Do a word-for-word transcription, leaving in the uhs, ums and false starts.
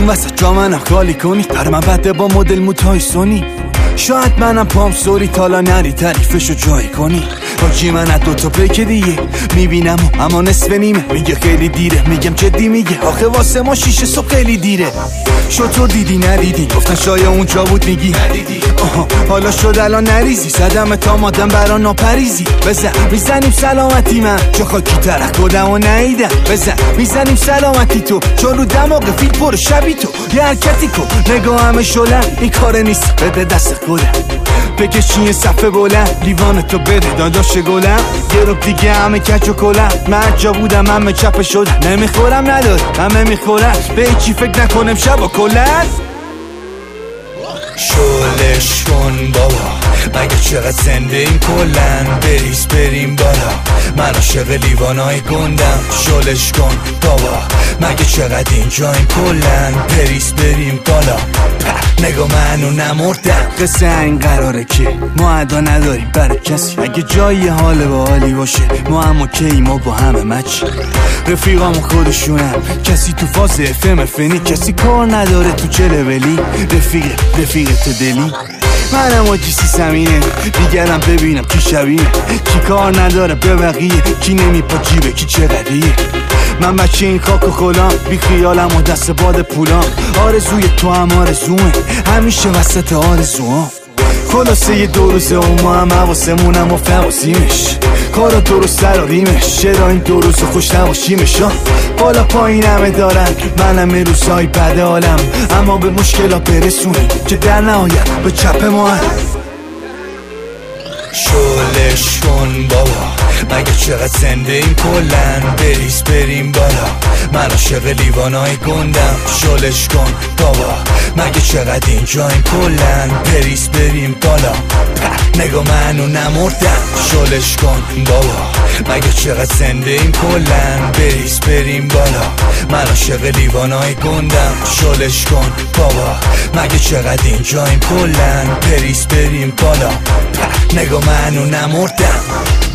این وسط جا منم خالی کنی، پر من بده با مدل موتای سونی. شاید منم پام سوری تالا نری تعریفشو جایی کنی. حاجی من از دوتا پیک دیگه میبینم اما نصف نیمه. میگه خیلی دیره، میگم جدی میگه آخه واسه ما شیشه صبح خیلی دیره. شطور دیدی ندیدی، گفتن شاید اونجا بود میگی ندیدی. آها حالا شد الان نریزی، صدم تا مادم برا ناپریزی. بزن میزنیم سلامتی من چه خاکی ترک کدم و نیدم. بزن میزنیم سلامتی تو چون رو دماغ فیل پر شبی تو. یه حرکتی کن نگاه همه شلم، این کار نیست بده دست خودم. بکشی یه صفحه بلند لیوان تو بده داداش گلم. یه رو دیگه همه کچ و کلم، من جا بودم همه چپه شدم. نمیخورم نداره همه میخورن، به چی فکر نکنم شب و کلن. شلش کن بابا مگه چقدر زنده این کلن. بریز بریم بالا من عاشق لیوانای گندم. شلش کن بابا مگه چقدر اینجا این کلن. بریز بریم بالا نگاه منو نمردم. قصه این قراره که ما ادا نداریم برای کسی. اگه جایی حال با حالی باشه ما هم اوکی، ما با همه مچ. رفیقامو خودشونم کسی تو فاز افم فنی، کسی کار نداره تو چه لولی. رفیق رفیق تو دلی منم آجی سی سمینه، دیگرم ببینم کی شبیه. کی کار نداره به بقیه، کی نمیپا جیبه کی چقدریه. من بچه این خاک و خلام، بی خیالم و دست باد پولام. آرزوی تو هم آرزومه، همیشه وسط آرزوام. خلاصه یه دو روزه و ما هم حواسمونم و فواسیمش. کارا درست سر و ریمش، چرا این دو روز خوش نباشیمش. بالا پایین همه دارن، منم یه روزهای بده حالم. اما به مشکلا برسونیم که در نهایت به چپ ما هم. شلش کن بابا مگه چقدر زنده این کلن. بریز بریم بالا من عاشق لیوانای گندم. شلش کن بابا مگه چقدر اینجا این کلن. بریز بریم بالا نگاه منو نمردم. شلش کن بابا مگه چقدر زنده این کلن. بریز بریم بالا من عاشق لیوانای گندم. شلش کن بابا مگه چقدر اینجا این کلن. بریز بریم بالا نگاه منو نمردم.